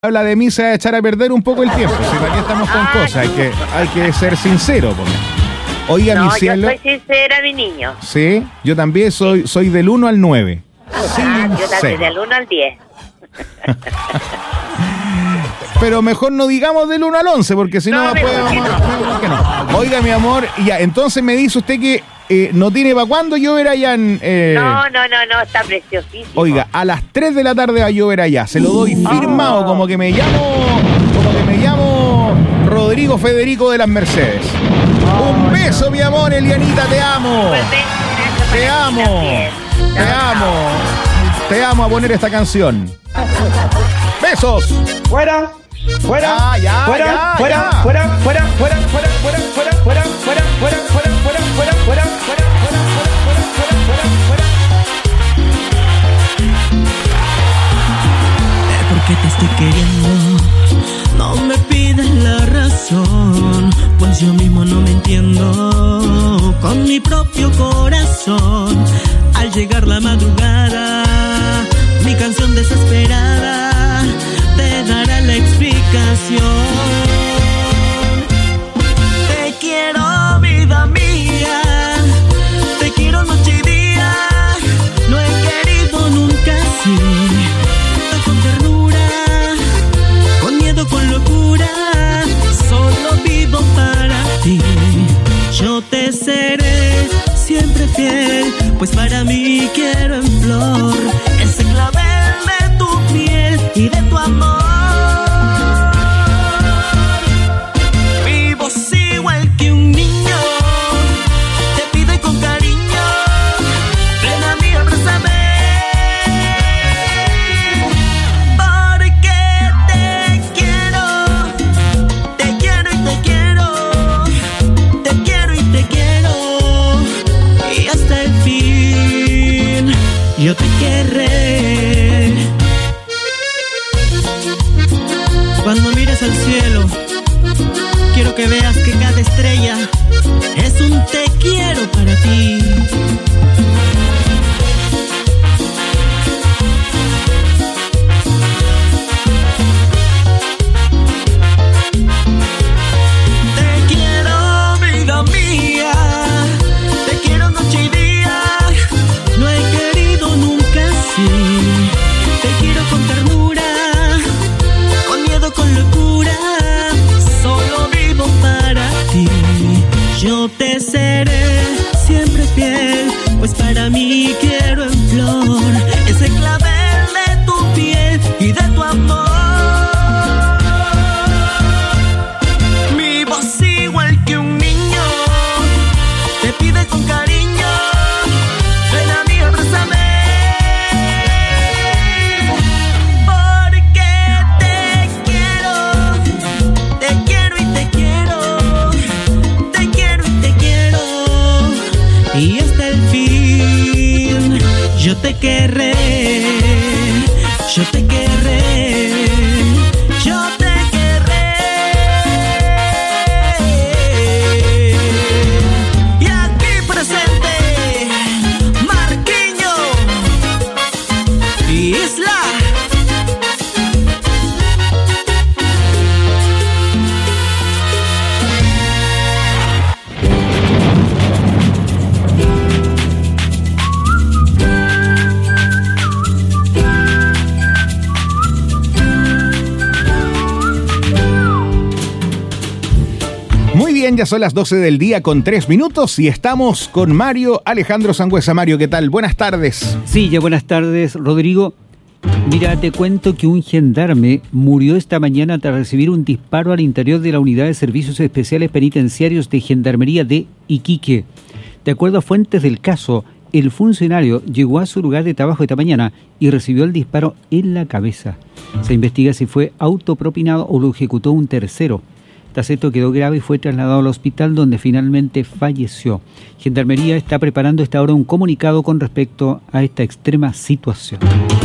habla de mí se va a echar a perder un poco el tiempo. Si para qué estamos con cosas, hay que ser sincero. Oiga, no, mi cielo. Yo soy sincera, mi niño. Sí, yo también soy del 1 al 9. Yo también del 1 al 10. Pero mejor no digamos del 1 al 11, porque si no, después vamos. No. Oiga, mi amor, ya, entonces me dice usted que no tiene para cuándo llover allá en... No, está preciosísimo. Oiga, a las 3 de la tarde va a llover allá, se lo doy firmado, como que me llamo Rodrigo Federico de las Mercedes. Un beso, mi amor, Elianita, te amo. Pues te amo a poner esta canción. Besos. Fuera. Porque te estoy queriendo, no me pides la razón, pues yo mismo no me entiendo con mi propio corazón. Al llegar la madrugada, mi canción desesperada te dará la explicación. Te quiero, vida mía, te quiero noche y día, no he querido nunca así, con ternura, con miedo, con locura, solo vivo para ti. Yo te seré siempre fiel, pues para mí quiero en flor ese clavel de tu piel y de tu amor. Vivo igual que un niño, te pido con cariño, ven a mí, abrázame, porque te quiero y te quiero, te quiero y te quiero, y hasta el fin yo te querré. Cuando mires al cielo, quiero que veas que cada estrella es un te quiero para ti. Te quiero, vida mía, te quiero noche y día, no he querido nunca así. Te quiero con ternura, con miedo, con locura, solo vivo para ti. Yo te seré siempre fiel, pues para mí quiero en flor ese clavel de tu piel y de tu amor. Mi voz igual que un niño, te pide con cariño, ven a mí, abrázame, porque te quiero y te quiero, te quiero y te quiero, y hasta el fin yo te querré, yo te querré, yo te querré. Y aquí presente Marquiño y Isla. Muy bien, ya son las 12 del día con 3 minutos y estamos con Mario Alejandro Sangüesa. Mario, ¿qué tal? Buenas tardes. Sí, ya buenas tardes, Rodrigo. Mira, te cuento que un gendarme murió esta mañana tras recibir un disparo al interior de la Unidad de Servicios Especiales Penitenciarios de Gendarmería de Iquique. De acuerdo a fuentes del caso, el funcionario llegó a su lugar de trabajo esta mañana y recibió el disparo en la cabeza. Se investiga si fue autopropinado o lo ejecutó un tercero. Taceto quedó grave y fue trasladado al hospital donde finalmente falleció. Gendarmería está preparando a esta hora un comunicado con respecto a esta extrema situación.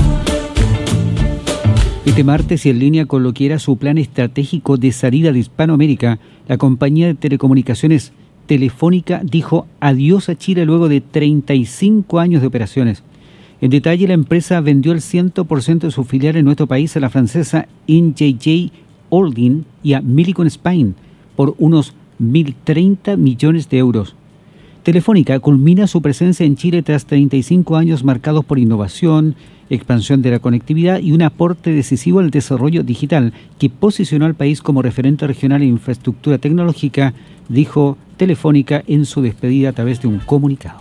Este martes, y en línea con lo que era su plan estratégico de salida de Hispanoamérica, la compañía de telecomunicaciones Telefónica dijo adiós a Chile luego de 35 años de operaciones. En detalle, la empresa vendió el 100% de su filial en nuestro país a la francesa NJJ Holding y a Millicom Spain por unos 1.030 millones de euros. Telefónica culmina su presencia en Chile tras 35 años marcados por innovación, expansión de la conectividad y un aporte decisivo al desarrollo digital que posicionó al país como referente regional en infraestructura tecnológica, dijo Telefónica en su despedida a través de un comunicado.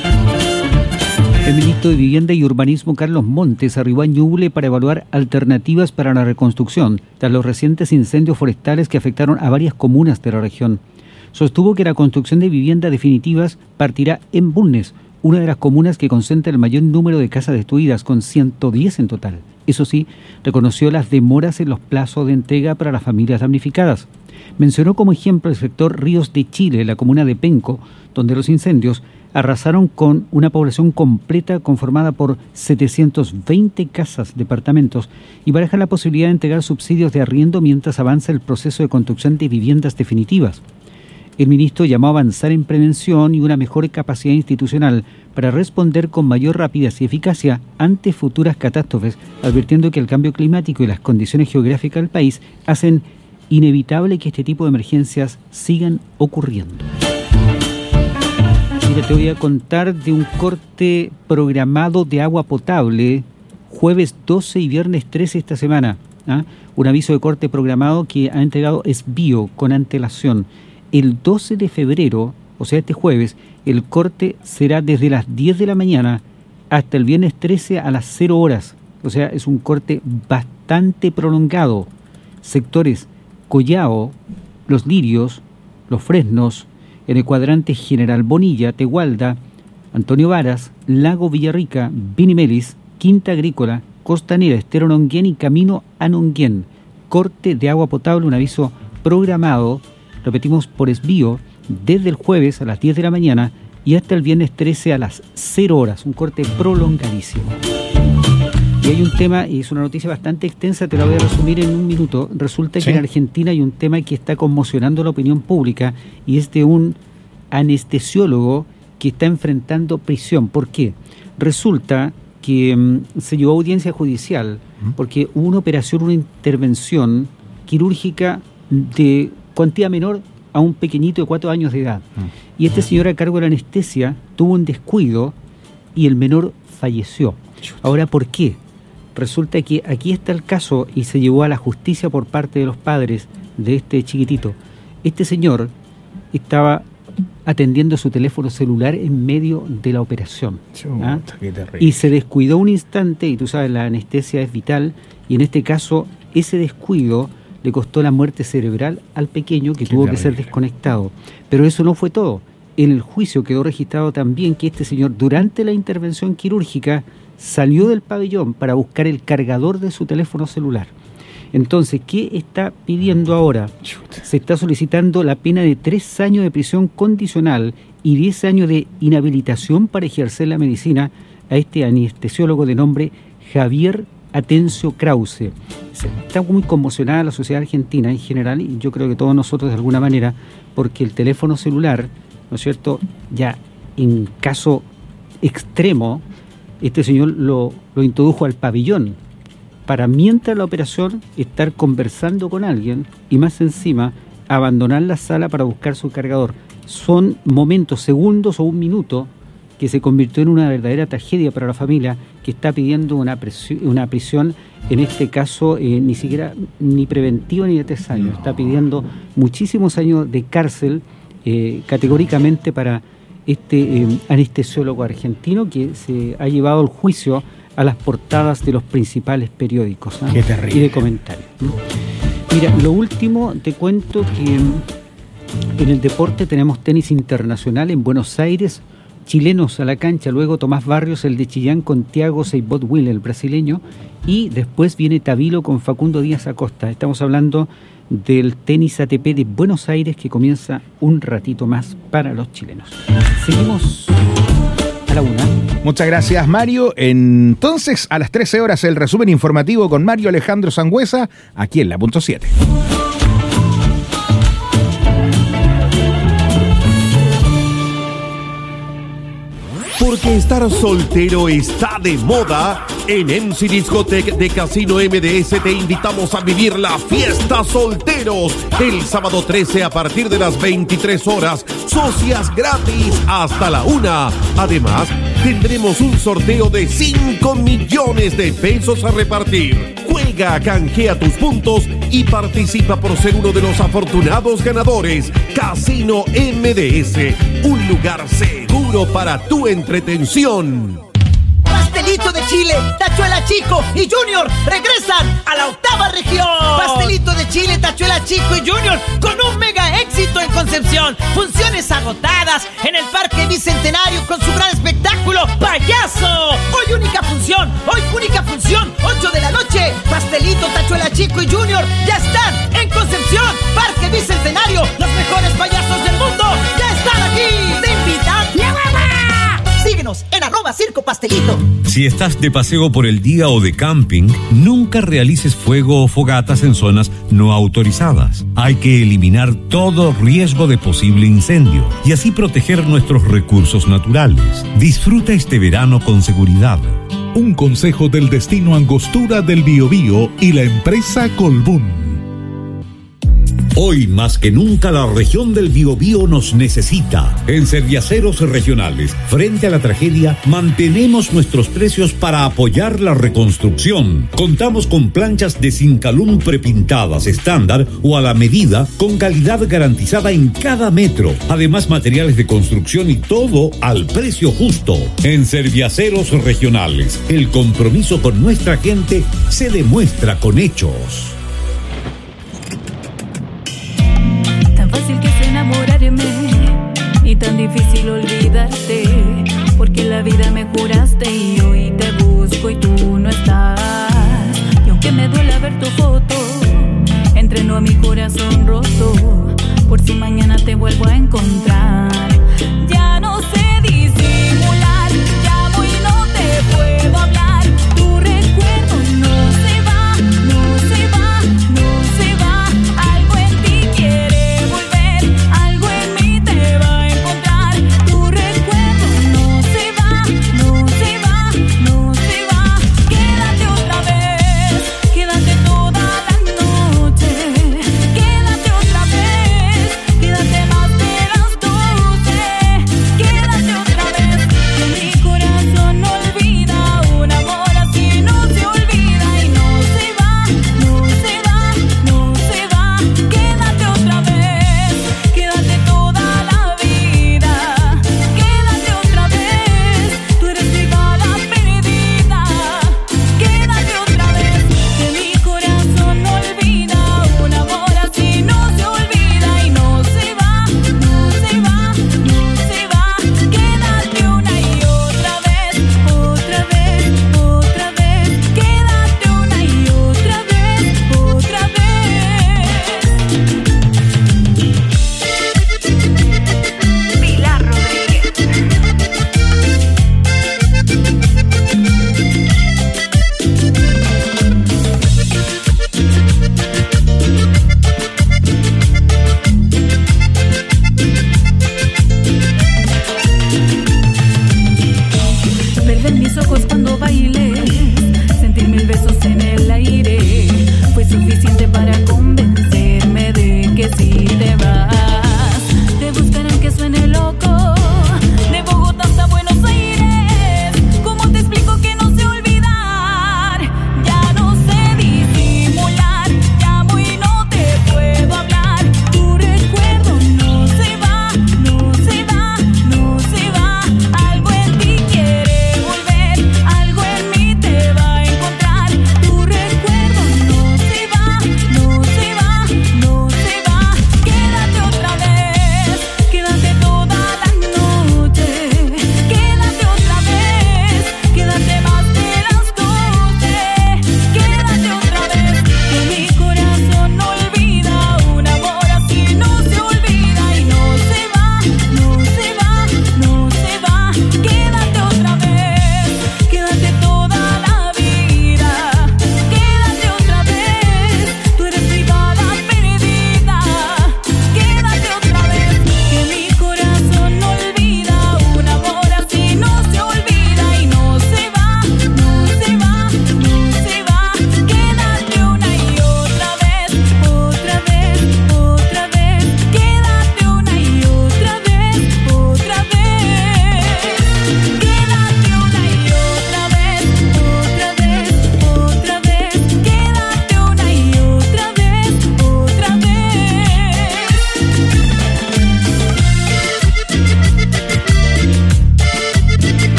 El ministro de Vivienda y Urbanismo, Carlos Montes, arribó a Ñuble para evaluar alternativas para la reconstrucción tras los recientes incendios forestales que afectaron a varias comunas de la región. Sostuvo que la construcción de viviendas definitivas partirá en Bulnes, una de las comunas que concentra el mayor número de casas destruidas, con 110 en total. Eso sí, reconoció las demoras en los plazos de entrega para las familias damnificadas. Mencionó como ejemplo el sector Ríos de Chile, la comuna de Penco, donde los incendios arrasaron con una población completa conformada por 720 casas, departamentos, y baraja la posibilidad de entregar subsidios de arriendo mientras avanza el proceso de construcción de viviendas definitivas. El ministro llamó a avanzar en prevención y una mejor capacidad institucional para responder con mayor rapidez y eficacia ante futuras catástrofes, advirtiendo que el cambio climático y las condiciones geográficas del país hacen inevitable que este tipo de emergencias sigan ocurriendo. Mira, te voy a contar de un corte programado de agua potable jueves 12 y viernes 13 esta semana. Un aviso de corte programado que ha entregado Esbio con antelación. El 12 de febrero, o sea este jueves, el corte será desde las 10 de la mañana hasta el viernes 13 a las 0 horas. O sea, es un corte bastante prolongado. Sectores Collao, Los Lirios, Los Fresnos, en el cuadrante General Bonilla, Tegualda, Antonio Varas, Lago Villarrica, Vinimelis, Quinta Agrícola, Costanera, Estero Nonguén y Camino a Nonguén. Corte de agua potable, un aviso programado, repetimos, por Esbio, desde el jueves a las 10 de la mañana y hasta el viernes 13 a las 0 horas, un corte prolongadísimo. Y hay un tema, y es una noticia bastante extensa, te la voy a resumir en un minuto. Resulta que en Argentina hay un tema que está conmocionando la opinión pública y es de un anestesiólogo que está enfrentando prisión. ¿Por qué? Resulta que se llevó a audiencia judicial porque hubo una operación, una intervención quirúrgica de cuantía menor a un pequeñito de 4 años de edad. Y este señor a cargo de la anestesia tuvo un descuido y el menor falleció. Ahora, ¿por qué? Resulta que aquí está el caso y se llevó a la justicia por parte de los padres de este chiquitito. Este señor estaba atendiendo su teléfono celular en medio de la operación. Y se descuidó un instante, y tú sabes, la anestesia es vital, y en este caso ese descuido le costó la muerte cerebral al pequeño, que tuvo que ser desconectado. Pero eso no fue todo. En el juicio quedó registrado también que este señor, durante la intervención quirúrgica, salió del pabellón para buscar el cargador de su teléfono celular. Entonces, ¿qué está pidiendo ahora? Se está solicitando la pena de 3 años de prisión condicional y 10 años de inhabilitación para ejercer la medicina a este anestesiólogo de nombre Javier Atencio Krause. Está muy conmocionada la sociedad argentina en general, y yo creo que todos nosotros de alguna manera, porque el teléfono celular, ¿no es cierto?, ya en caso extremo, este señor lo introdujo al pabellón para, mientras la operación, estar conversando con alguien y más encima abandonar la sala para buscar su cargador. Son momentos, segundos o un minuto que se convirtió en una verdadera tragedia para la familia, que está pidiendo una prisión, en este caso ni siquiera ni preventiva ni de 3 años, está pidiendo muchísimos años de cárcel categóricamente para este anestesiólogo argentino que se ha llevado el juicio a las portadas de los principales periódicos y de comentarios. Mira, lo último, te cuento que en el deporte tenemos tenis internacional en Buenos Aires, chilenos a la cancha, luego Tomás Barrios, el de Chillán, con Thiago Seyboth-Will, el brasileño, y después viene Tabilo con Facundo Díaz Acosta. Estamos hablando del tenis ATP de Buenos Aires, que comienza un ratito más para los chilenos. Seguimos a la 1. Muchas gracias, Mario. Entonces, a las 13 horas, el resumen informativo con Mario Alejandro Sangüesa, aquí en la punto 7. Porque estar soltero está de moda, en MC Discotech de Casino MDS te invitamos a vivir la fiesta solteros el sábado 13 a partir de las 23 horas, socias gratis hasta la 1. Además, tendremos un sorteo de 5 millones de pesos a repartir. Juega, canjea tus puntos y participa por ser uno de los afortunados ganadores. Casino MDS, un lugar seguro para tu entretención. Pastelito de Chile, Tachuela Chico y Junior regresan a la 8ª región. Pastelito de Chile, Tachuela Chico y Junior con un mega éxito en Concepción. Funciones agotadas en el Parque Bicentenario con su gran espectáculo Payaso. Hoy única función, 8 de la noche. Pastelito, Tachuela Chico y Junior ya están en Concepción, Parque Bicentenario. Los mejores payasos del mundo ya están aquí. Te invitan. ¡La mamá! Síguenos en @Circo Pastelito. Si estás de paseo por el día o de camping, nunca realices fuego o fogatas en zonas no autorizadas. Hay que eliminar todo riesgo de posible incendio y así proteger nuestros recursos naturales. Disfruta este verano con seguridad. Un consejo del Destino Angostura del Biobío y la empresa Colbún. Hoy más que nunca la región del Biobío nos necesita. En Serviaceros Regionales, frente a la tragedia, mantenemos nuestros precios para apoyar la reconstrucción. Contamos con planchas de Zincalum prepintadas estándar o a la medida, con calidad garantizada en cada metro. Además, materiales de construcción y todo al precio justo. En Serviaceros Regionales, el compromiso con nuestra gente se demuestra con hechos. Enamorarme y tan difícil olvidarte, porque la vida me juraste y hoy te busco y tú no estás. Y aunque me duele ver tu foto, entrenó a mi corazón roto, por si mañana te vuelvo a encontrar. Ya no sé disimular, llamo y no te puedo hablar. Tu recuerdo no se va, no se va, no se va. Algo en ti quiere. No se va.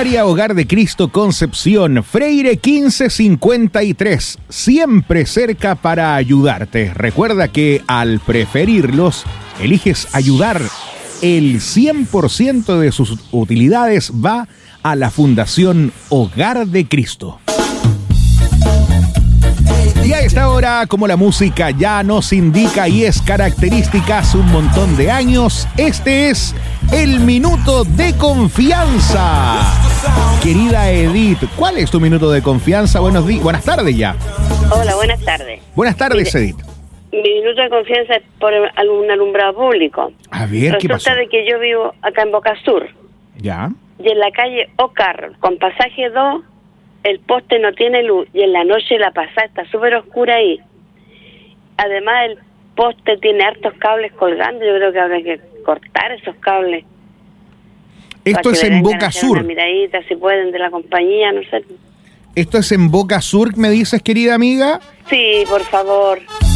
Comunitaria Hogar de Cristo Concepción, Freire 1553, siempre cerca para ayudarte. Recuerda que al preferirlos, eliges ayudar. El 100% de sus utilidades va a la Fundación Hogar de Cristo. Y a esta hora, como la música ya nos indica y es característica hace un montón de años, este es el Minuto de Confianza. Querida Edith, ¿cuál es tu minuto de confianza? Buenas tardes ya. Hola, buenas tardes. Buenas tardes, Edith. Mi minuto de confianza es por un alumbrado público. A ver, ¿qué pasó? Resulta de que yo vivo acá en Boca Sur. Ya. Y en la calle Ocar, con pasaje 2, el poste no tiene luz y en la noche la pasada está súper oscura ahí. Además, el poste tiene hartos cables colgando. Yo creo que habrá que cortar esos cables. Esto es en Boca Sur. Una miradita, si pueden, de la compañía, no sé. ¿Esto es en Boca Sur, me dices, querida amiga? Sí, por favor.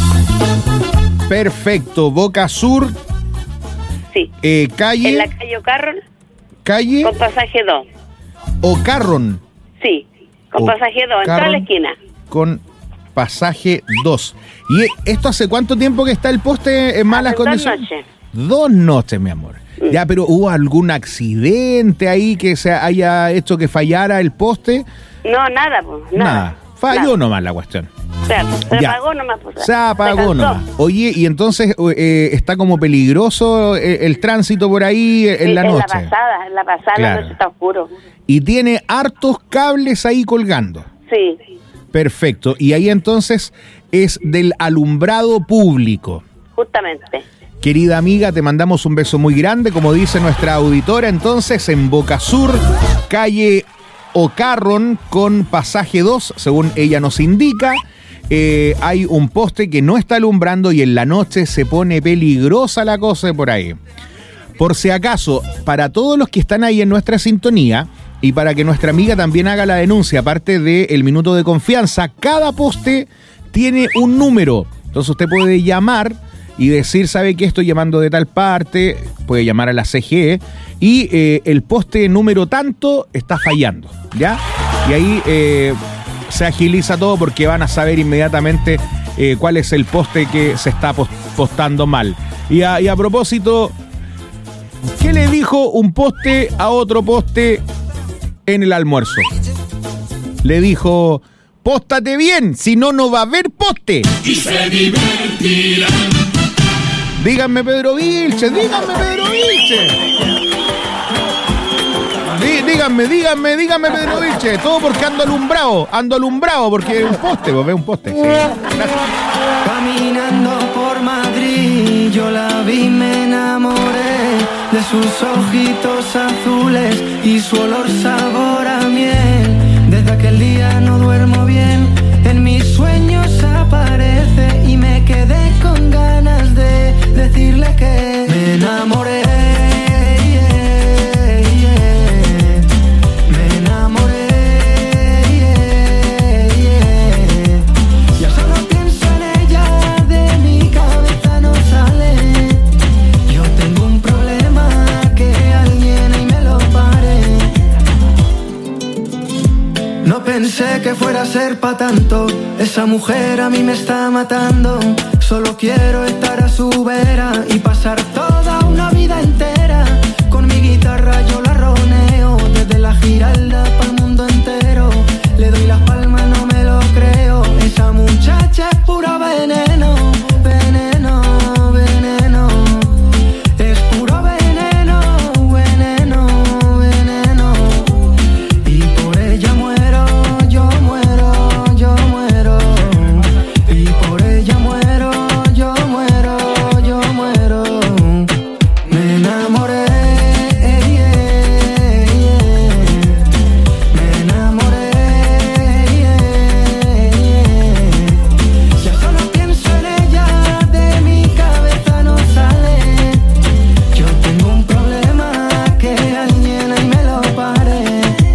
Perfecto, Boca Sur. Sí. Calle. En la calle Ocarron. Calle. Con pasaje 2. Ocarron. Sí, con pasaje 2, en toda la esquina. Con pasaje 2. ¿Y esto hace cuánto tiempo que está el poste en malas condiciones? 2 noches. 2 noches, mi amor. Ya, pero ¿hubo algún accidente ahí que se haya hecho que fallara el poste? No, nada, pues. Nada. Falló nomás la cuestión. Claro, se apagó nomás. Pues, se apagó nomás. Oye, y entonces está como peligroso el tránsito por ahí en la noche. En la pasada claro. La noche está oscuro. Y tiene hartos cables ahí colgando. Sí. Perfecto. Y ahí entonces es del alumbrado público. Justamente. Querida amiga, te mandamos un beso muy grande, como dice nuestra auditora. Entonces, en Boca Sur, calle Ocarron con pasaje 2, según ella nos indica, hay un poste que no está alumbrando y en la noche se pone peligrosa la cosa por ahí. Por si acaso, para todos los que están ahí en nuestra sintonía y para que nuestra amiga también haga la denuncia, aparte del minuto de confianza, cada poste tiene un número. Entonces usted puede llamar y decir, ¿sabe qué? Estoy llamando de tal parte, puede llamar a la CGE y el poste número tanto está fallando, ¿ya? Y ahí se agiliza todo porque van a saber inmediatamente cuál es el poste que se está postando mal. Y a propósito, ¿qué le dijo un poste a otro poste en el almuerzo? Le dijo, póstate bien, si no, no va a haber poste. Y se divertirán. Díganme Pedro Vilches. Díganme Pedro Vilches. Todo porque ando alumbrado porque es un poste, vos ves un poste. Sí. Caminando por Madrid, yo la vi, me enamoré de sus ojitos azules y su olor sabor a miel. Desde aquel día no duermo bien, en mis sueños aparece y me quedé con ganas de decirle que me enamoré. Me enamoré. Ya solo pienso en ella, de mi cabeza no sale. Yo tengo un problema, que alguien ahí me lo pare. No pensé que fuera a ser pa' tanto. Esa mujer a mí me está matando. Solo quiero estar a su vera y pasar toda una vida entera. Con mi guitarra yo la roneo, desde la Giralda pa'l mundo entero. Le doy las palmas, no me lo creo. Esa muchacha es pura veneno, veneno, veneno. Es puro veneno, veneno, veneno. Y por ella muero, yo muero, yo muero. Y por ella muero, yo muero, yo muero. Me enamoré, me enamoré. Ya solo pienso en ella, de mi cabeza no sale. Yo tengo un problema, que alguien ahí me lo pare.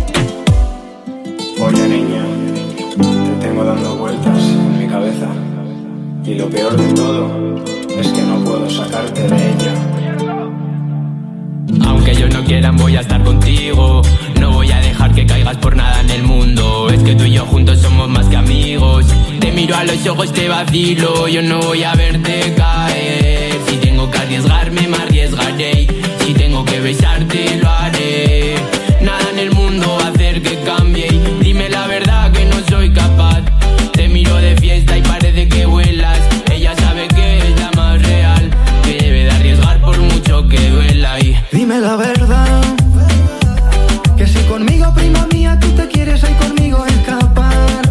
Oye niña, te tengo dando vueltas en mi cabeza. Y lo peor de todo es que no puedo sacarte de ella. Aunque ellos no quieran, voy a estar contigo. No voy a dejar dejar que caigas por nada en el mundo. Es que tú y yo juntos somos más que amigos. Te miro a los ojos, te vacilo. Yo no voy a verte caer. Si tengo que arriesgarme, me arriesgaré. Si tengo que besarte, lo haré. Nada en el mundo va a hacer que cambie. Dime la verdad que no soy capaz. Te miro de fiesta y parece que vuelas. Ella sabe que es la más real, que debe de arriesgar por mucho que duela. Y dime la verdad, que si conmigo, prima mía, tú te quieres ahí conmigo escapar,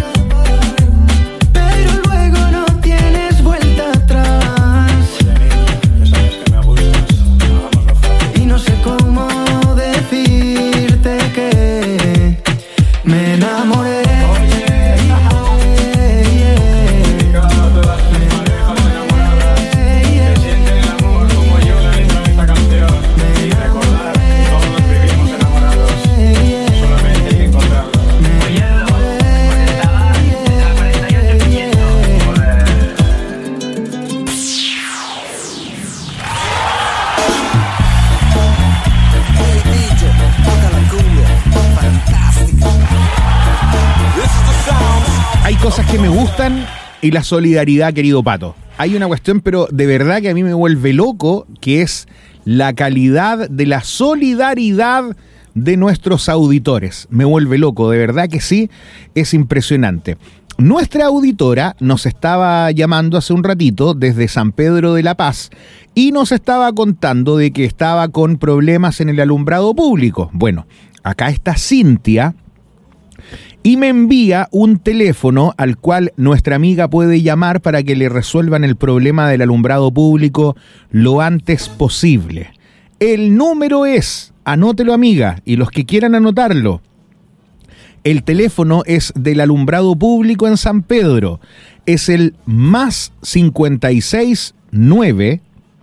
pero luego no tienes vuelta atrás. Y no sé cómo decirte que me enamoré. Hay cosas que me gustan y la solidaridad, querido Pato. Hay una cuestión, pero de verdad que a mí me vuelve loco, que es la calidad de la solidaridad de nuestros auditores. Me vuelve loco, de verdad que sí, es impresionante. Nuestra auditora nos estaba llamando hace un ratito desde San Pedro de la Paz y nos estaba contando de que estaba con problemas en el alumbrado público. Bueno, acá está Cintia y me envía un teléfono al cual nuestra amiga puede llamar para que le resuelvan el problema del alumbrado público lo antes posible. El número es, anótelo amiga, y los que quieran anotarlo, el teléfono es del alumbrado público en San Pedro, es el más 56 9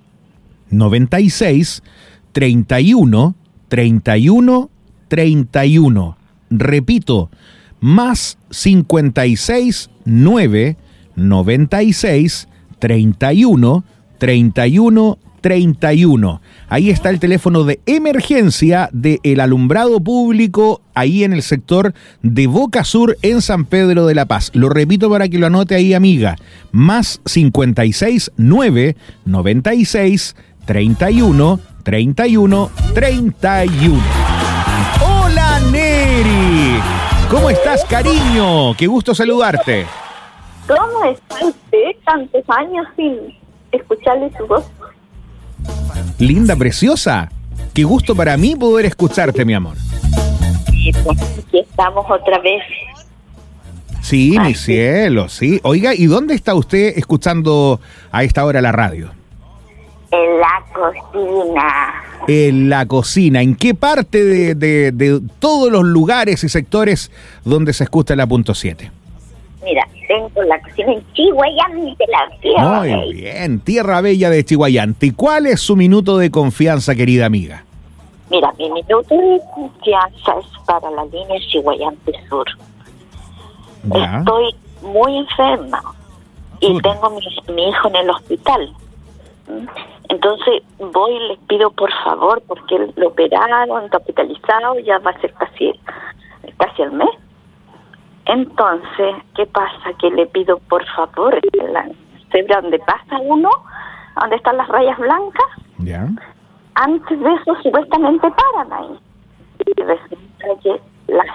96 31 31 31. Repito, más 56 9 96 31 31 31. Ahí está el teléfono de emergencia del alumbrado público ahí en el sector de Boca Sur en San Pedro de la Paz. Lo repito para que lo anote ahí, amiga. Más 56 9 96 31 31 31. ¡Hola, Neri! ¿Cómo estás, cariño? Qué gusto saludarte. ¿Cómo está usted? Tantos años sin escucharle su voz. Linda, preciosa. Qué gusto para mí poder escucharte, mi amor. Sí, pues aquí estamos otra vez. Sí, mi cielo, sí. Oiga, ¿y dónde está usted escuchando a esta hora la radio? En la cocina. En la cocina. ¿En qué parte de todos los lugares y sectores donde se escucha la .7? Mira, tengo la cocina en Chihuayante, la tierra. Muy bien, tierra bella de Chihuayante. ¿Y cuál es su minuto de confianza, querida amiga? Mira, mi minuto de confianza es para la línea Chihuayante Sur. ¿Ya? Estoy muy enferma y tengo mi hijo en el hospital. Entonces voy y les pido por favor, porque lo operaron, está hospitalizado, ya va a ser casi el mes. Entonces, ¿qué pasa? Que le pido por favor, la cebra donde pasa uno, donde están las rayas blancas, ¿ya? Antes de eso supuestamente paran ahí. Y resulta que la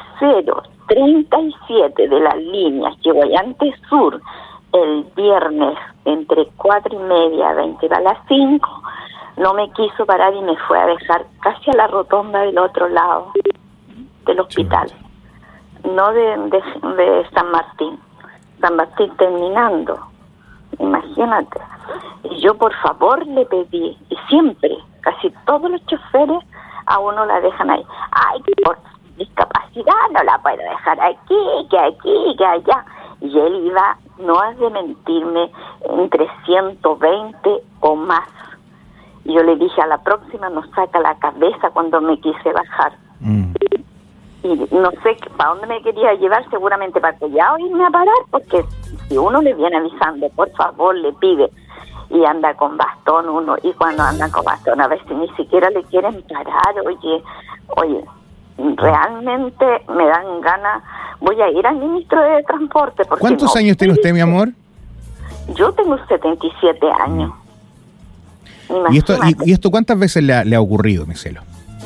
037 de la línea Chihuayante Sur, el viernes entre 4:30, 20 a las 5, no me quiso parar y me fue a dejar casi a la rotonda del otro lado del hospital. No de San Martín terminando, imagínate. Y yo por favor le pedí, y siempre, casi todos los choferes a uno la dejan ahí. Ay, que por discapacidad no la puedo dejar aquí, que allá. Y él iba, no has de mentirme, entre 120 o más. Y yo le dije, a la próxima nos saca la cabeza cuando me quise bajar. Y no sé para dónde me quería llevar, seguramente para Collao irme a parar, porque si uno le viene avisando, por favor, le pide, y anda con bastón uno, y cuando anda con bastón a veces ni siquiera le quieren parar. Oye, realmente me dan ganas. Voy a ir al ministro de Transporte. Porque ¿Cuántos años tiene usted, mi amor? Yo tengo 77 años. ¿Y esto cuántas veces le ha ocurrido, mi cielo?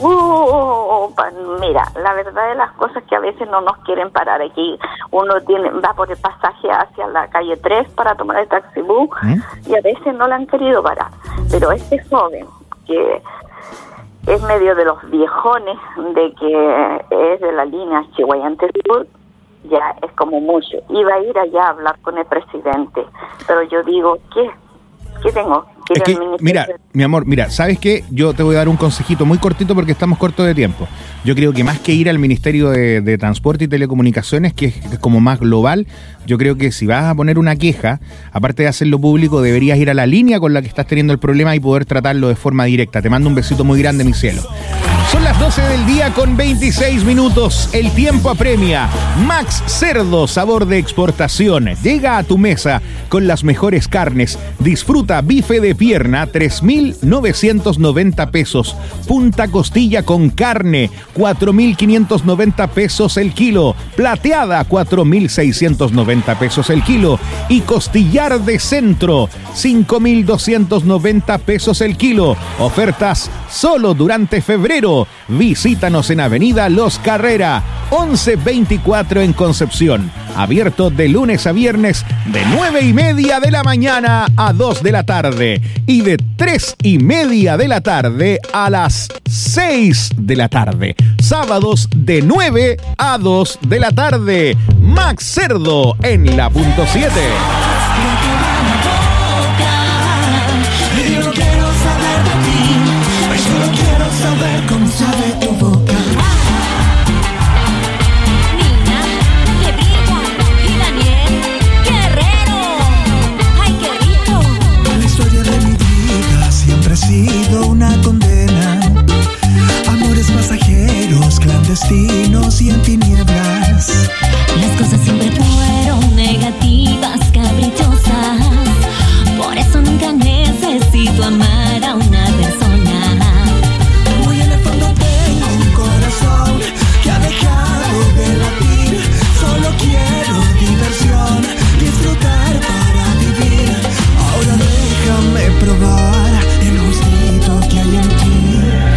Mira, la verdad de las cosas es que a veces no nos quieren parar aquí. Uno va por el pasaje hacia la calle 3 para tomar el taxibús y a veces no la han querido parar. Pero este joven, que es medio de los viejones, de que es de la línea Chihuayante Sur, ya es como mucho. Iba a ir allá a hablar con el presidente, pero yo digo, ¿qué tengo? Es que, mira, mi amor, ¿sabes qué? Yo te voy a dar un consejito muy cortito porque estamos cortos de tiempo. Yo creo que más que ir al Ministerio de Transporte y Telecomunicaciones, que es como más global, yo creo que si vas a poner una queja, aparte de hacerlo público, deberías ir a la línea con la que estás teniendo el problema y poder tratarlo de forma directa. Te mando un besito muy grande, mi cielo. Son las 12 del día con 26 minutos. El tiempo apremia. Max Cerdo, sabor de exportación. Llega a tu mesa con las mejores carnes. Disfruta bife de pierna, 3.990 pesos. Punta costilla con carne, 4.590 pesos el kilo. Plateada, 4.690 pesos el kilo. Y costillar de centro, 5.290 pesos el kilo. Ofertas solo durante febrero. Visítanos en Avenida Los Carrera, 1124 en Concepción. Abierto de lunes a viernes de 9:30 de la mañana a 2 de la tarde y de 3:30 de la tarde a las 6 de la tarde. Sábados de 9 a 2 de la tarde. Max Cerdo en la punto 7. Yo no quiero saber de ti, solo quiero saber cómo sabe tu boca. Nina, qué rico. Y Daniel, Guerrero. Ay, qué rico. La historia de mi vida siempre ha sido una condena. Amores pasajeros, clandestinos y en tinieblas. Las cosas siempre fueron negativas, caprichosas. Por eso nunca necesito amar a una persona. Muy en el fondo tengo un corazón que ha dejado de latir. Solo quiero diversión, disfrutar para vivir. Ahora déjame probar el gustito que hay en ti.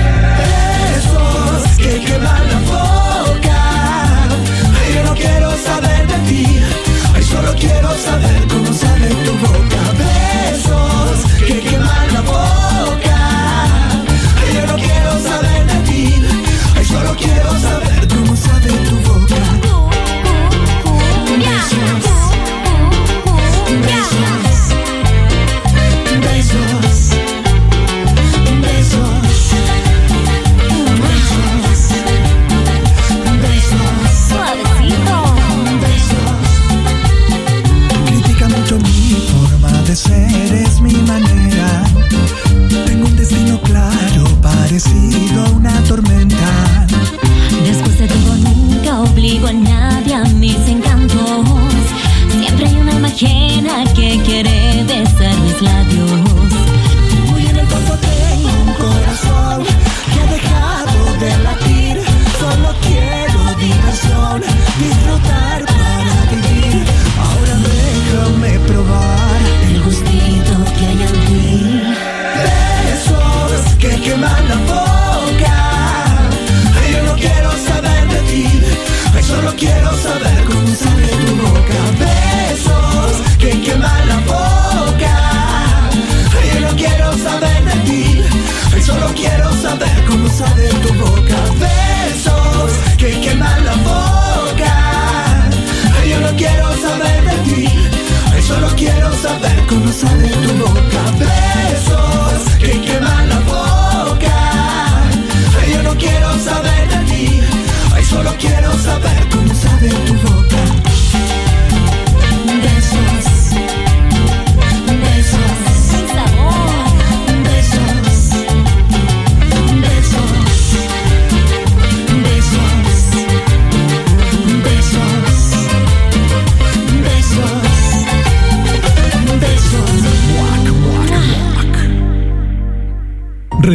Besos que queman la boca. Yo no quiero saber de ti, solo quiero saber cómo sabe tu boca. Besos que queman la boca. Yo no quiero saber de ti, solo quiero saber cómo sabe tu boca. Besos, besos, besos, besos, besos, Suavecito. besos.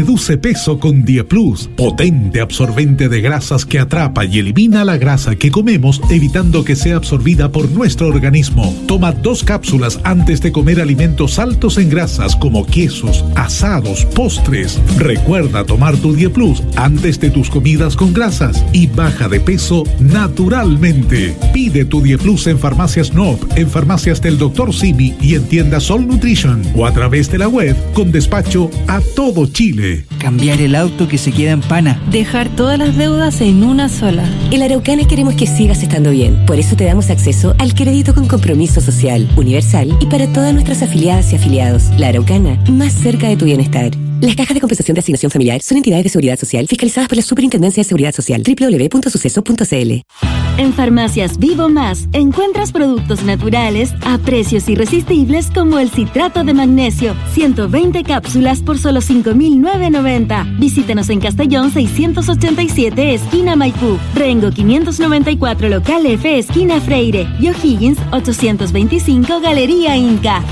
Reduce peso con Dieplus, potente absorbente de grasas que atrapa y elimina la grasa que comemos, evitando que sea absorbida por nuestro organismo. Toma 2 cápsulas antes de comer alimentos altos en grasas como quesos, asados, postres. Recuerda tomar tu Dieplus antes de tus comidas con grasas y baja de peso naturalmente. Pide tu Dieplus en farmacias Noop, en farmacias del Dr. Simi y en tiendas Sol Nutrition o a través de la web con despacho a todo Chile. Cambiar el auto que se queda en pana. Dejar todas las deudas en una sola. En Araucana queremos que sigas estando bien. Por eso te damos acceso al crédito con compromiso social, universal y para todas nuestras afiliadas y afiliados. La Araucana, más cerca de tu bienestar. Las cajas de compensación de asignación familiar son entidades de seguridad social fiscalizadas por la Superintendencia de Seguridad Social. www.suceso.cl. En Farmacias Vivo Más encuentras productos naturales a precios irresistibles como el citrato de magnesio, 120 cápsulas por solo 5.990. Visítanos en Castellón 687, esquina Maipú, Rengo 594, local F, esquina Freire, y O'Higgins 825, Galería Inca.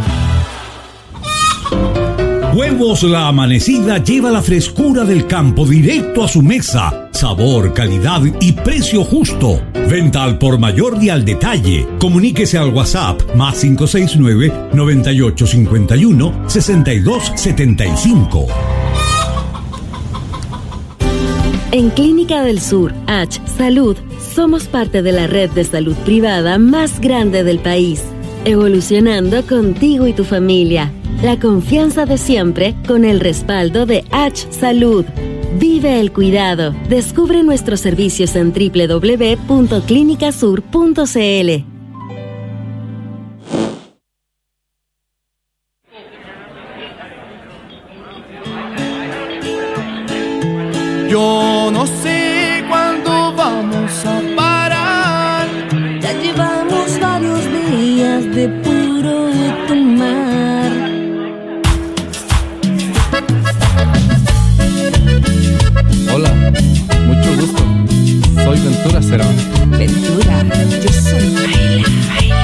Huevos La Amanecida lleva la frescura del campo directo a su mesa. Sabor, calidad y precio justo. Venta al por mayor y al detalle. Comuníquese al WhatsApp más 569-9851-6275. En Clínica del Sur, H Salud, somos parte de la red de salud privada más grande del país. Evolucionando contigo y tu familia. La confianza de siempre con el respaldo de H Salud. Vive el cuidado. Descubre nuestros servicios en www.clinicasur.cl. Yo no sé cuándo vamos a parar. Ya llevamos varios días de puro tomar. Hola, mucho gusto. Soy Ventura Cerón. Ventura, yo soy Baila, Baila,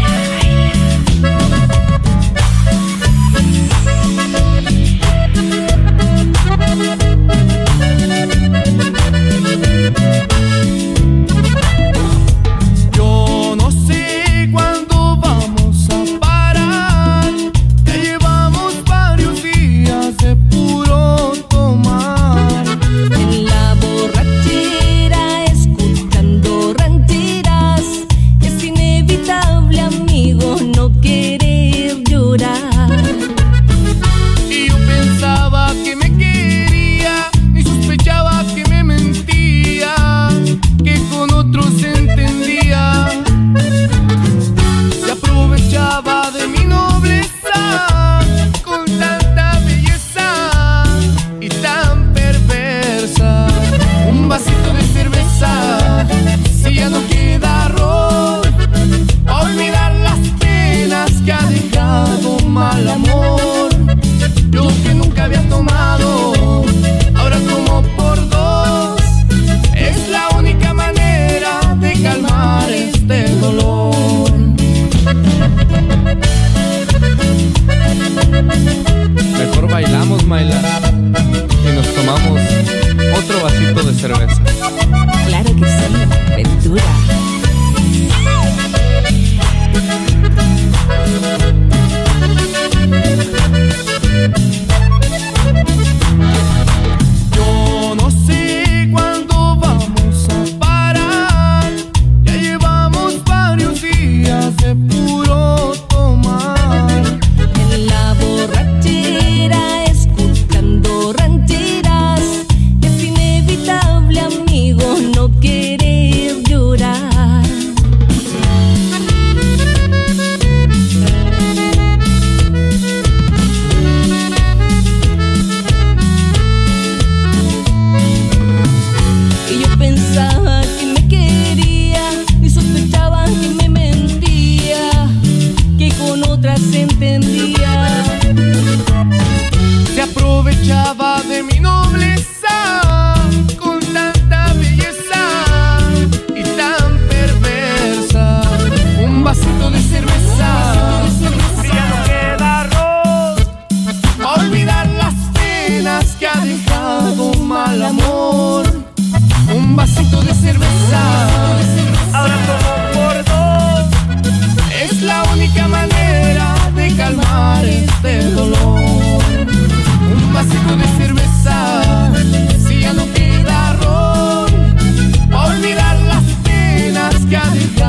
Yo no sé cuándo vamos a parar. Ya llevamos varios días de puro tomar. En la borrachera escuchando rancheras, es inevitable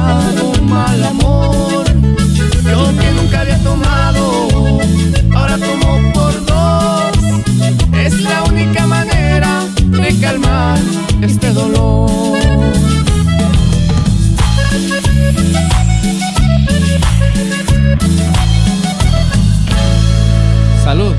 tomado un mal amor, lo que nunca había tomado, ahora tomo por dos. Es la única manera de calmar este dolor. Salud.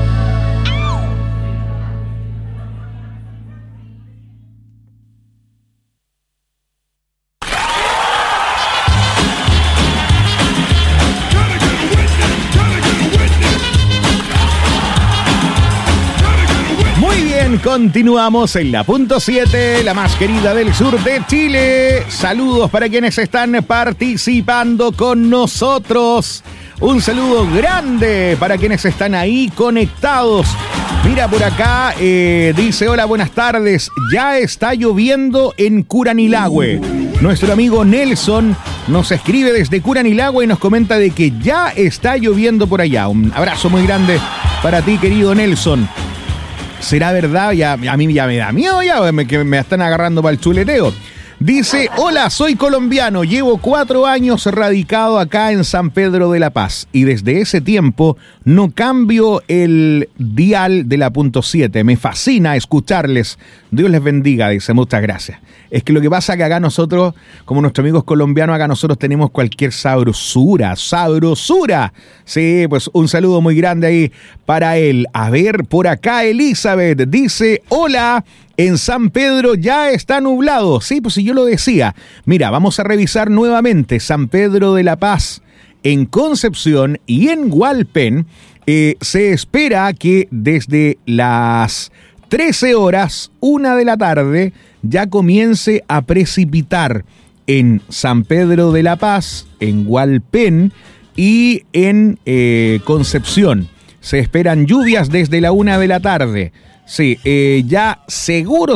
Continuamos en la punto 7, la más querida del sur de Chile. Saludos para quienes están participando con nosotros. Un saludo grande para quienes están ahí conectados. Mira por acá, dice: hola, buenas tardes. Ya está lloviendo en Curanilahue. Nuestro amigo Nelson nos escribe desde Curanilahue y nos comenta de que ya está lloviendo por allá. Un abrazo muy grande para ti, querido Nelson. ¿Será verdad? Ya, a mí ya me da miedo que me están agarrando para el chuleteo. Dice: hola, soy colombiano, llevo 4 años radicado acá en San Pedro de la Paz y desde ese tiempo no cambio el dial de la punto 7. Me fascina escucharles. Dios les bendiga, dice. Muchas gracias. Es que lo que pasa es que acá nosotros, como nuestros amigos colombianos, acá nosotros tenemos cualquier sabrosura. Sí, pues un saludo muy grande ahí para él. A ver, por acá Elizabeth dice: hola, en San Pedro ya está nublado. Sí, pues si yo lo decía. Mira, vamos a revisar nuevamente San Pedro de la Paz, en Concepción y en Hualpén. Se espera que desde las 13 horas, 1 de la tarde, ya comience a precipitar en San Pedro de la Paz, en Hualpén y en Concepción. Se esperan lluvias desde la 1 de la tarde. Sí, ya seguro,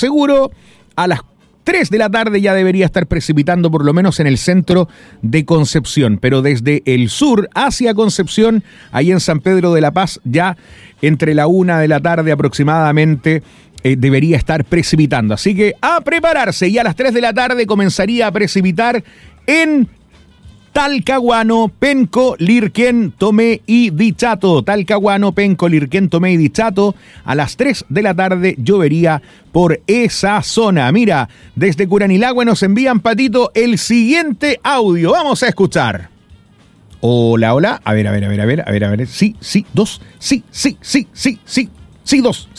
a las 3 de la tarde ya debería estar precipitando, por lo menos en el centro de Concepción. Pero desde el sur hacia Concepción, ahí en San Pedro de la Paz, ya entre la 1 de la tarde aproximadamente debería estar precipitando. Así que a prepararse, y a las 3 de la tarde comenzaría a precipitar en Talcahuano, Penco, Lirquén, Tomé y Dichato. Talcahuano, Penco, Lirquén, Tomé y Dichato. A las 3 de la tarde llovería por esa zona. Mira, desde Curanilahue nos envían, Patito, el siguiente audio. Vamos a escuchar. Hola, hola. A ver. Sí, dos. Sí, dos.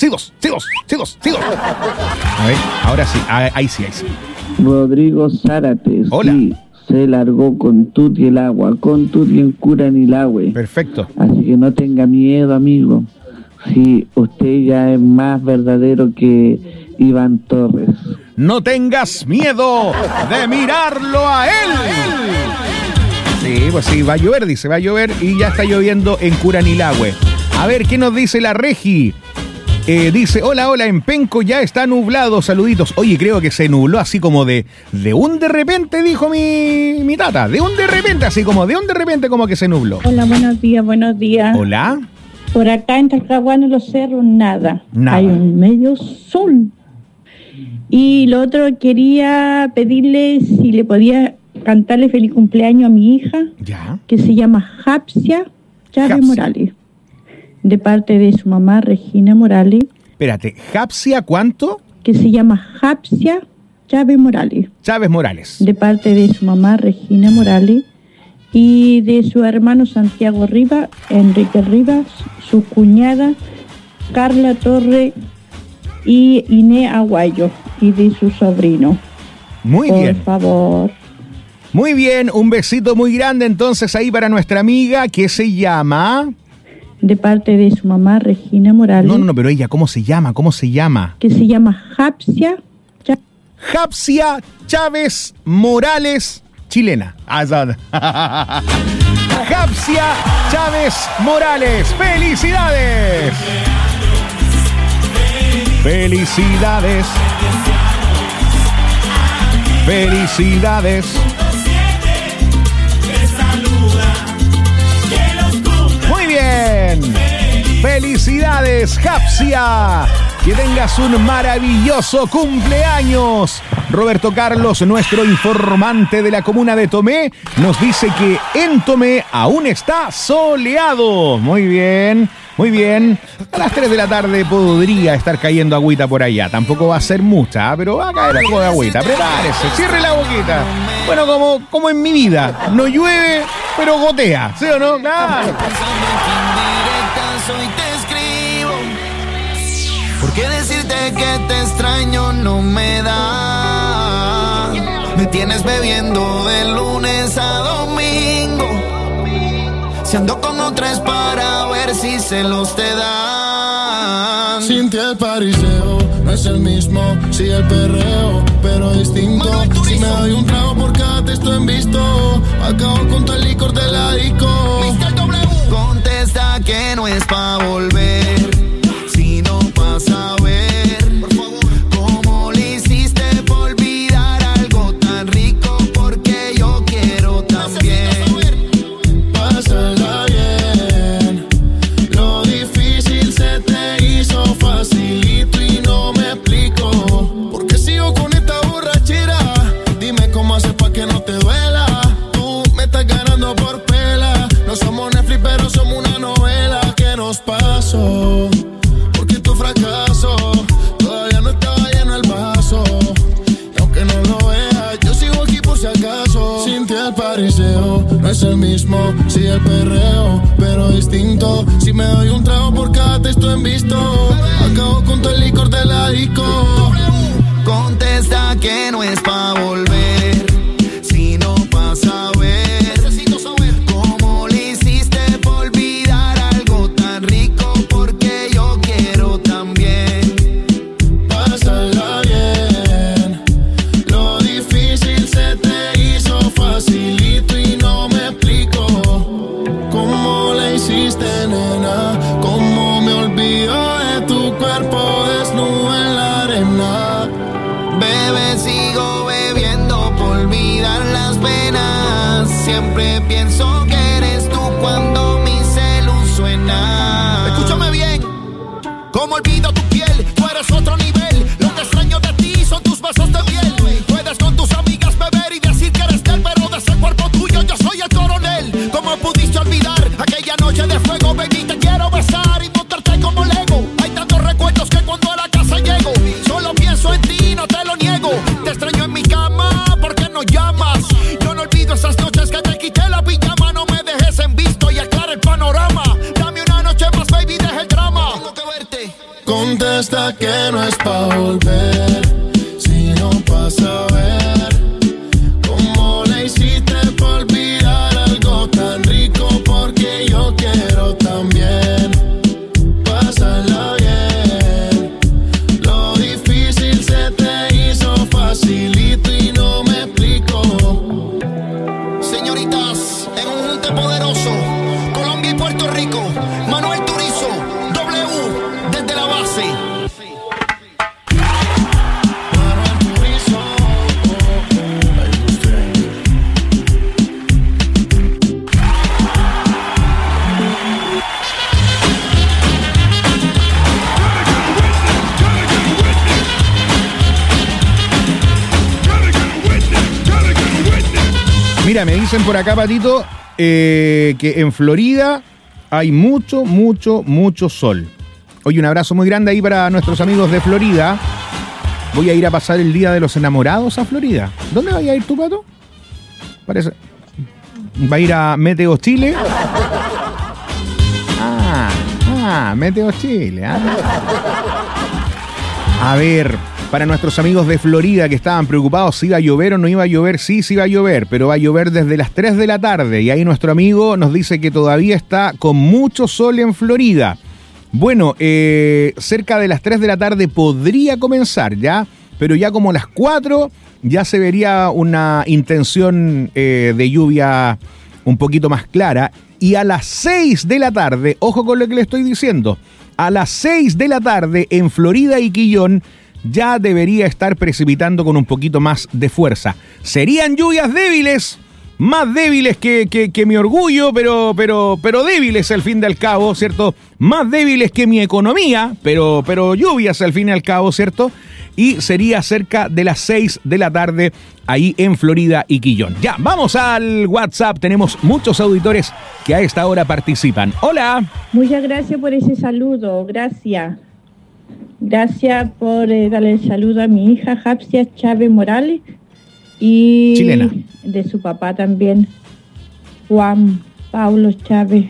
A ver, ahora sí. Ahí sí. Rodrigo Zárate. Hola. Sí. Se largó con Tuti el agua, con Tuti en Curanilahue. Perfecto. Así que no tenga miedo, amigo. Sí, usted ya es más verdadero que Iván Torres. No tengas miedo de mirarlo a él. Sí, pues sí, va a llover y ya está lloviendo en Curanilahue. A ver, ¿qué nos dice la Regi? Dice: hola, en Penco ya está nublado, saluditos. Oye, creo que se nubló así como de un de repente, dijo mi tata. De un de repente, así como de un de repente, como que se nubló. Hola, buenos días. Hola. Por acá en Talcahuano, los cerros, nada. Hay un medio sol. Y lo otro, quería pedirle si le podía cantarle feliz cumpleaños a mi hija, ya, que se llama Japsia Chávez Morales, de parte de su mamá Regina Morales. Espérate, ¿Japsia cuánto? Que se llama Japsia Chávez Morales. Chávez Morales. De parte de su mamá Regina Morales y de su hermano Santiago Rivas, Enrique Rivas, su cuñada Carla Torre y Inés Aguayo, y de su sobrino. Muy bien. Por favor. Muy bien, un besito muy grande entonces ahí para nuestra amiga que se llama... De parte de su mamá Regina Morales. No, pero ella, ¿cómo se llama? Que se llama Japsia Chávez Morales, chilena. Japsia Chávez Morales, ¡felicidades! ¡Felicidades! ¡Felicidades! ¡Muy bien! ¡Felicidades, Japsia! Que tengas un maravilloso cumpleaños. Roberto Carlos, nuestro informante de la comuna de Tomé, nos dice que en Tomé aún está soleado. Muy bien, muy bien. A las 3 de la tarde podría estar cayendo agüita por allá. Tampoco va a ser mucha, pero va a caer algo de agüita. Prepárese, cierre la boquita. Bueno, como en mi vida. No llueve, pero gotea. ¿Sí o no? Claro. Hoy te escribo, porque decirte que te extraño no me da. Me tienes bebiendo de lunes a domingo, si ando con otras para ver si se los te dan. Sin ti el pariseo no es el mismo, sí el perreo, pero distinto. Si me doy un trago por cada texto en visto, acabo con todo el licor de la disco. Contesta que no es pa' volver, sino pa' saber, por favor, cómo le hiciste por olvidar algo tan rico, porque yo quiero también. Pásala bien, lo difícil se te hizo facilito y no me explico. ¿Por qué sigo con esta borrachera? Dime cómo haces pa' que no te duela. Tú me estás ganando por pela. No somos Netflix, pero somos una novela. ¿Qué nos pasó? Porque tu fracaso todavía no estaba lleno el vaso. Y aunque no lo veas, yo sigo aquí por si acaso. Sin ti el pariseo no es el mismo, sí el perreo, pero distinto. Si me doy un trago por cada texto en visto, acabo con todo el licor de la disco. Contesta que no es pa' volver, sino pa' saber. Necesito saber cómo le hiciste por olvidar algo tan rico, porque yo quiero también. Pásala bien, lo difícil se te hizo facilito y no me explico. ¿Cómo le hiciste, nena? ¿Cómo me olvido de tu cuerpo desnudo en la arena? Bebé, sigo bebiendo por olvidar las penas. Siempre pienso que eres tú cuando mi celu suena. Escúchame bien, como olvido tu piel, tú eres otro nivel. Lo que extraño de ti son tus besos de piel. Puedes con tus amigas beber y decir que eres del, pero de ese cuerpo tuyo yo soy el coronel. ¿Cómo pudiste olvidar aquella noche de fuego? Baby, te quiero besar y montarte como Lego. Hay tantos recuerdos que cuando a la casa llego, solo pienso en ti, no te lo niego. Te extraño en mi cama, ¿por qué no llamas? Yo no olvido esas noches que te quité la pijama. No me dejes en visto y aclara el panorama. Dame una noche más, baby, deja el drama. Tengo que verte. Contesta que no es pa' volver, sino pa' saber cómo le hiciste por olvidar algo tan rico, porque yo quiero también. Pásala bien, lo difícil se te hizo facilito y no me explico. Señoritas, en un junte poderoso, Colombia y Puerto Rico, Manuel Turizo, W, desde la base. Mira, me dicen por acá, Patito, que en Florida hay mucho sol. Oye, un abrazo muy grande ahí para nuestros amigos de Florida. Voy a ir a pasar el Día de los Enamorados a Florida. ¿Dónde vaya a ir tú, Pato? Parece. ¿Va a ir a Meteo Chile? Meteo Chile. A ver, para nuestros amigos de Florida que estaban preocupados si iba a llover o no iba a llover, sí iba a llover, pero va a llover desde las 3 de la tarde. Y ahí nuestro amigo nos dice que todavía está con mucho sol en Florida. Bueno, cerca de las 3 de la tarde podría comenzar ya, pero ya como las 4 ya se vería una intención de lluvia un poquito más clara. Y a las 6 de la tarde, ojo con lo que le estoy diciendo, a las 6 de la tarde en Florida y Quillón ya debería estar precipitando con un poquito más de fuerza. Serían lluvias débiles, más débiles que mi orgullo, pero débiles al fin y al cabo, ¿cierto? Más débiles que mi economía, pero lluvias al fin y al cabo, ¿cierto? Y sería cerca de las 6 de la tarde ahí en Florida y Quillón. Ya, vamos al WhatsApp. Tenemos muchos auditores que a esta hora participan. Hola. Muchas gracias por ese saludo, gracias. Gracias por darle el saludo a mi hija Japsia Chávez Morales y chilena, de su papá también, Juan Paulo Chávez.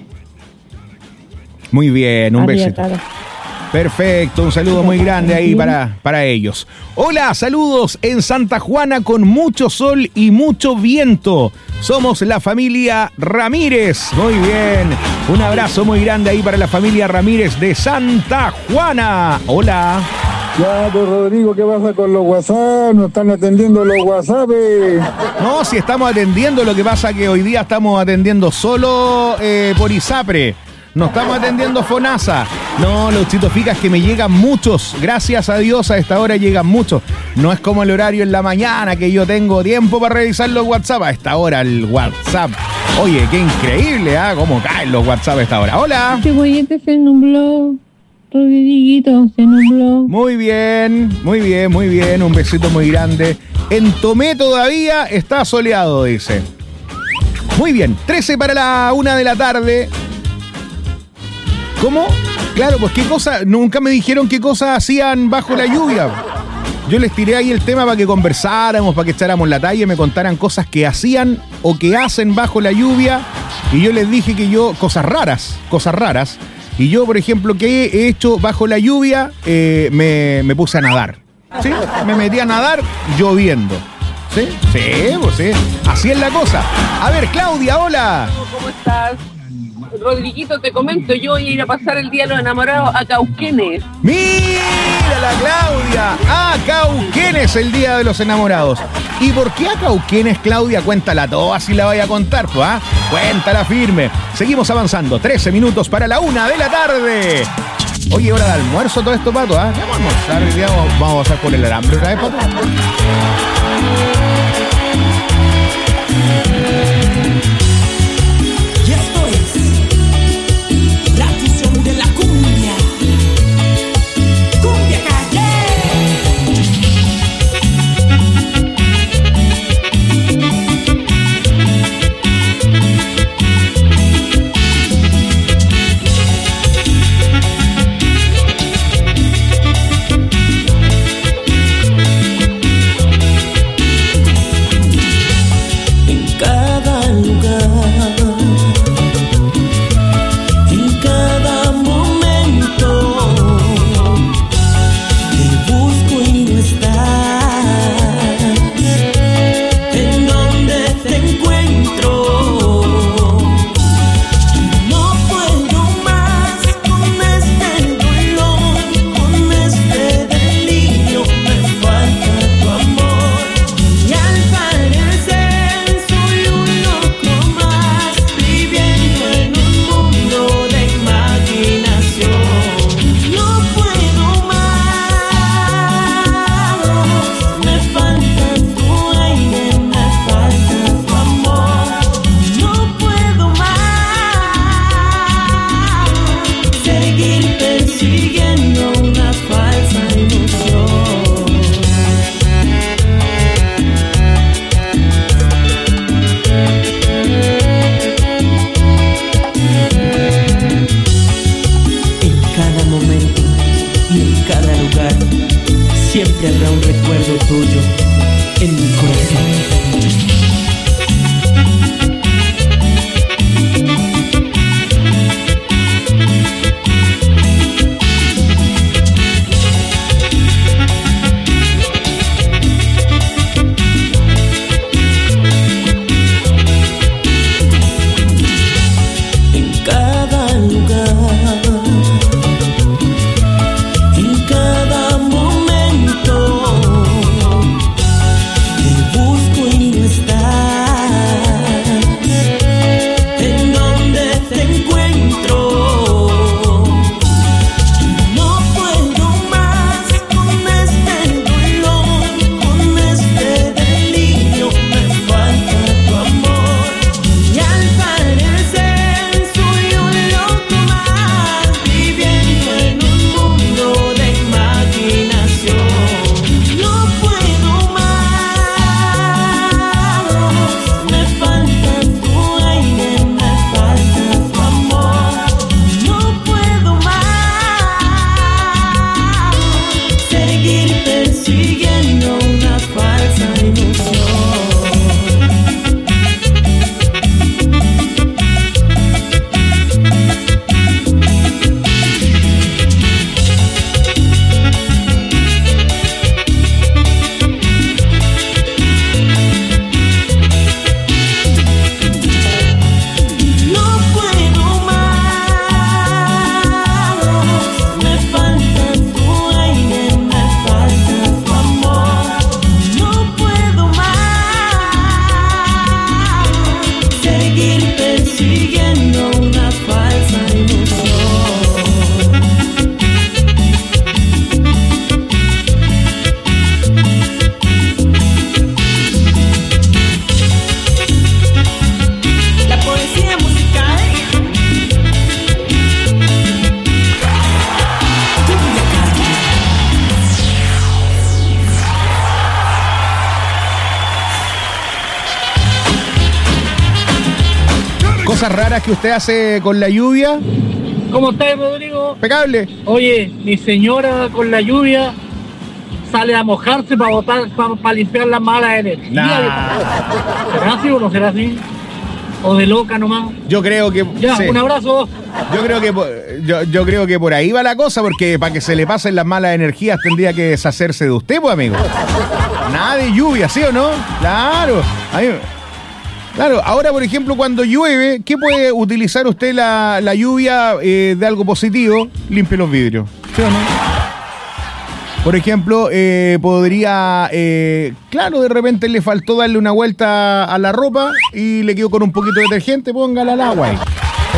Muy bien, un besito. Perfecto, un saludo muy grande ahí para ellos. Hola, saludos en Santa Juana con mucho sol y mucho viento. Somos la familia Ramírez. Muy bien, un abrazo muy grande ahí para la familia Ramírez de Santa Juana. Hola. Ya, pues Rodrigo, ¿qué pasa con los WhatsApp? ¿No están atendiendo los WhatsApp? No, si estamos atendiendo, lo que pasa que hoy día estamos atendiendo solo por ISAPRE. No estamos atendiendo FONASA. No, Luchito Ficas, que me llegan muchos. Gracias a Dios a esta hora llegan muchos. No es como el horario en la mañana que yo tengo tiempo para revisar los WhatsApp. A esta hora el WhatsApp. Oye, qué increíble, ¿ah? Cómo caen los WhatsApp a esta hora. Hola. Cebollete se nubló. Rodriguito se nubló. Muy bien, muy bien, muy bien. Un besito muy grande. En Tomé todavía está soleado, dice. Muy bien. 13 para la 1 de la tarde. ¿Cómo? Claro, pues qué cosa, nunca me dijeron qué cosas hacían bajo la lluvia. Yo les tiré ahí el tema para que conversáramos, para que echáramos la talla y me contaran cosas que hacían o que hacen bajo la lluvia. Y yo les dije que yo, cosas raras. Y yo, por ejemplo, ¿qué he hecho bajo la lluvia? Me puse a nadar. ¿Sí? Me metí a nadar lloviendo. ¿Sí? Sí, pues sí. Así es la cosa. A ver, Claudia, hola. ¿Cómo estás? Rodriguito, te comento, yo voy a ir a pasar el Día de los Enamorados a Cauquenes. ¡Mira la Claudia! A Cauquenes, el Día de los Enamorados. ¿Y por qué a Cauquenes, Claudia? Cuéntala toda, así la vaya a contar, pues, ¿ah? Cuéntala firme. Seguimos avanzando, 13 minutos para la 1 de la tarde. Oye, hora de almuerzo todo esto, Pato, ¿ah? Vamos a almorzar hoy día, vamos a pasar por el alambre otra vez, Pato. Cosas raras que usted hace con la lluvia. ¿Cómo estás, Rodrigo? Impecable. Oye, mi señora con la lluvia sale a mojarse para botar, para limpiar las malas energías. ¿Será así o no será así? ¿O de loca nomás? Yo creo que... Ya, sí. Un abrazo. Yo creo que por ahí va la cosa, porque para que se le pasen las malas energías tendría que deshacerse de usted, pues, amigo. Nada de lluvia, ¿sí o no? Claro. Claro, ahora, por ejemplo, cuando llueve, ¿qué puede utilizar usted la lluvia de algo positivo? Limpie los vidrios, ¿sí o no? Por ejemplo, podría, claro, de repente le faltó darle una vuelta a la ropa y le quedó con un poquito de detergente, póngala al agua ahí.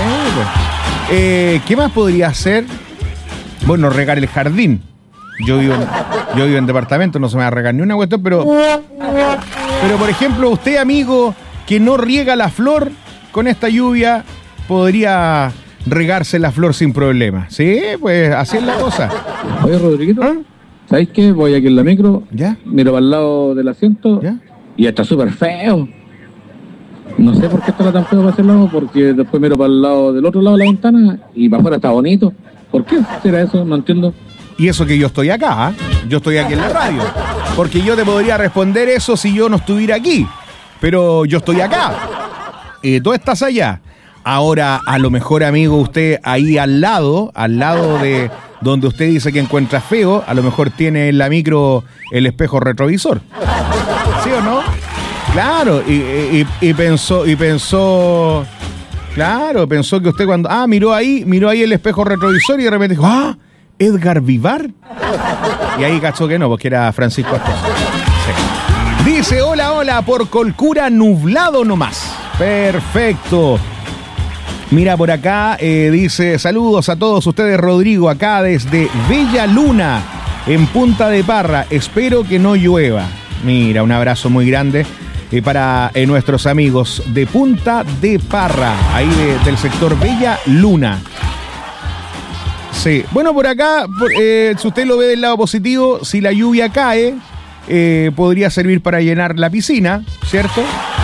¿Qué más podría hacer? Bueno, regar el jardín. Yo vivo en departamento, no se me va a regar ni una cuestión, pero por ejemplo, usted, amigo, que no riega la flor, con esta lluvia podría regarse la flor sin problema. Sí, pues así es la cosa. Oye, Rodriguito, ¿sabes qué? Voy aquí en la micro, miro para el lado del asiento y está súper feo. No sé por qué está tan feo para ese lado, porque después miro para el lado del otro lado de la ventana y para afuera está bonito. ¿Por qué será eso? No entiendo. Y eso que yo estoy acá, yo estoy aquí en la radio. Porque yo te podría responder eso si yo no estuviera aquí. Pero yo estoy acá. Tú estás allá. Ahora, a lo mejor, amigo, usted ahí al lado de donde usted dice que encuentra feo, a lo mejor tiene en la micro el espejo retrovisor. ¿Sí o no? Claro, y pensó, claro, pensó que usted cuando, miró ahí el espejo retrovisor y de repente dijo, ¿Edgar Vivar? Y ahí cachó que no, porque era Francisco Astorga. Sí. Dice, hola, por Colcura nublado nomás. Perfecto. Mira por acá, dice, saludos a todos ustedes, Rodrigo, acá desde Bella Luna, en Punta de Parra. Espero que no llueva. Mira, un abrazo muy grande para nuestros amigos de Punta de Parra, ahí del sector Bella Luna. Sí, bueno, por acá, si usted lo ve del lado positivo, si la lluvia cae, podría servir para llenar la piscina, ¿cierto?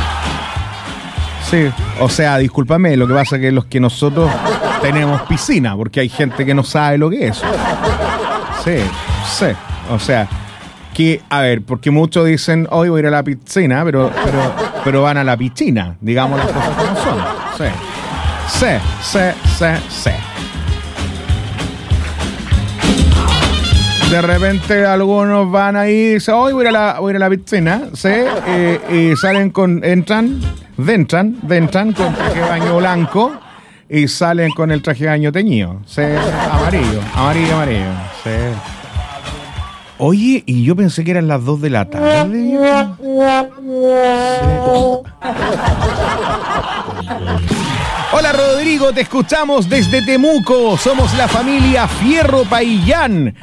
Sí, o sea, discúlpame, lo que pasa es que los que nosotros tenemos piscina, porque hay gente que no sabe lo que es eso. Sí, o sea, que, a ver, porque muchos dicen, hoy voy a ir a la piscina, pero van a la piscina, digamos las cosas como son. Sí. De repente algunos van ahí y dicen, hoy voy a ir a la piscina, ¿sí? Y salen entran con traje de baño blanco y salen con el traje de baño teñido, ¿sí? Amarillo, ¿sí? Oye, y yo pensé que eran las 2 de la tarde. Hola Rodrigo, te escuchamos desde Temuco. Somos la familia Fierro Paillán.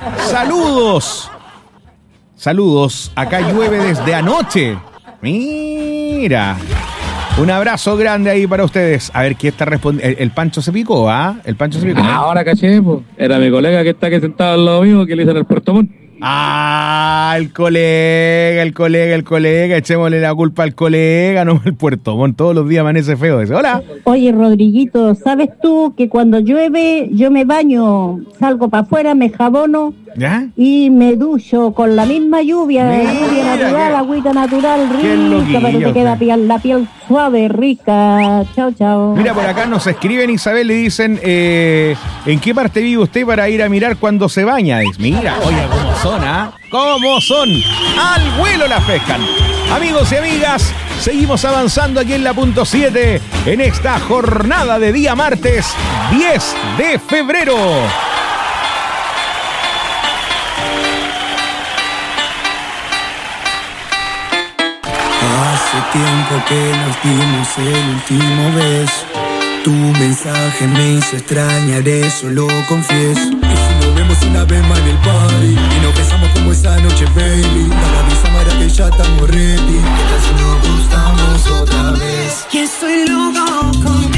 Saludos. Acá llueve desde anoche. Mira. Un abrazo grande ahí para ustedes. A ver, ¿quién está respondiendo? El Pancho se picó, El Pancho se picó. Ahora caché, pues. Era mi colega que está aquí sentado al lado mío, que le dicen el Puerto Montt. El colega, echémosle la culpa al colega, no al Puerto Montt, todos los días amanece feo ese. Hola. Oye, Rodriguito, ¿sabes tú que cuando llueve yo me baño, salgo para afuera, me jabono y me ducho con la misma lluvia natural, agüita natural, rica, pero te queda la piel suave, rica. Chao. Mira, por acá nos escriben, Isabel, le dicen, ¿en qué parte vive usted para ir a mirar cuando se baña? Mira, oye, ¿cómo son? ¿Cómo son? Al vuelo las pescan. Amigos y amigas, seguimos avanzando aquí en la punto 7 en esta jornada de día martes 10 de febrero. Hace tiempo que nos dimos el último beso. Tu mensaje me hizo extrañar, eso lo confieso. Y si nos vemos una vez más en el party y nos besamos como esa noche, baby, para avisar que ya estamos ready. ¿Qué tal si nos gustamos otra vez? Y estoy loco contigo.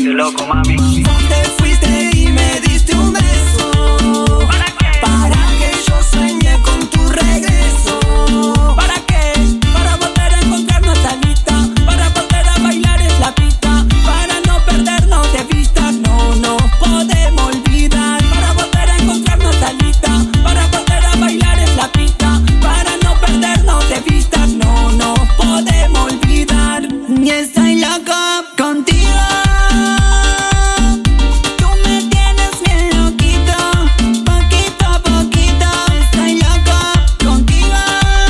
Estoy loco, mami. Te fuiste y me diste un beso. ¿Para qué? Para que yo sueñe con tu regreso. ¿Para qué? Para volver a encontrarnos salita. Para volver a bailar en la pista. Para no perdernos de vista. No nos podemos olvidar. Para volver a encontrarnos salita. Para volver a bailar en la pista. Para no perdernos de vista. No nos podemos olvidar. Y estoy loco contigo. Tú me tienes bien loquito. Poquito a poquito. Estoy loco contigo.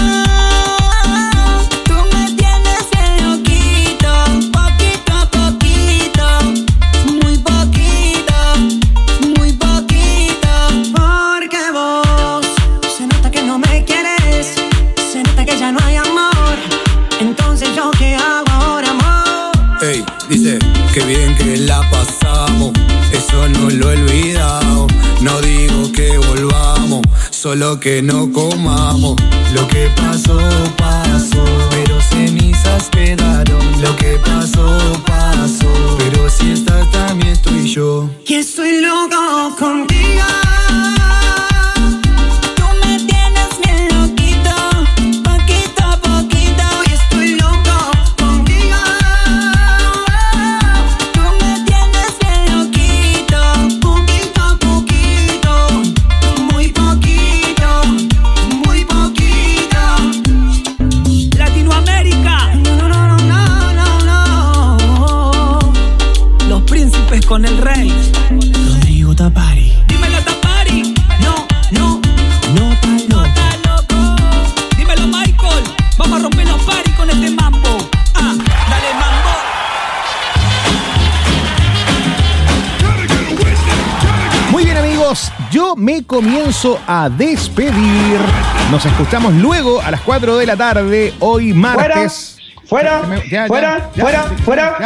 Tú me tienes bien loquito. Poquito a poquito. Muy poquito. Muy poquito. Porque vos se nota que no me quieres. Se nota que ya no hay amor. Entonces yo qué hago ahora, amor. Ey, dice, qué bien que la pasamos, eso no lo he olvidado. No digo que volvamos, solo que no comamos. Lo que pasó, pasó, pero cenizas quedaron. Lo que pasó, pasó, pero si estás también estoy yo. Y estoy loco contigo. Tú me tienes bien loquito. Poquito a poquito. Y estoy loco contigo. Tú me tienes bien loquito. Poquito a poquito. Muy poquito. Muy poquito. Latinoamérica. No. Los príncipes con el rey. Rodrigo Tapari. Dímelo, Tapari. No está loco. Dímelo, Michael. Vamos a romper los paris con este mambo. Dale, mambo. Muy bien, amigos, yo me comienzo a despedir. Nos escuchamos luego a las 4 de la tarde, hoy martes. Fuera.